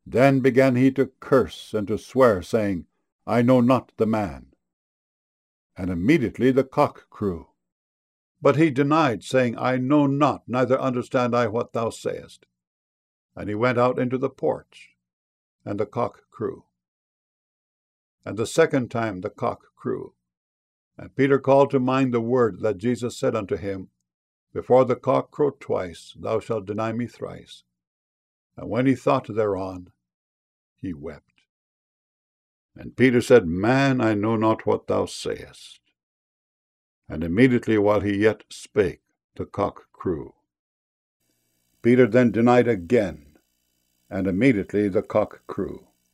Then began he to curse and to swear, saying, I know not the man. And immediately the cock crew. But he denied, saying, I know not, neither understand I what thou sayest. And he went out into the porch, and the cock crew. And the second time the cock crew. And Peter called to mind the word that Jesus said unto him, Before the cock crow twice, thou shalt deny me thrice. And when he thought thereon, he wept. And Peter said, Man, I know not what thou sayest. And immediately while he yet spake, the cock crew. Peter then denied again, and immediately the cock crew.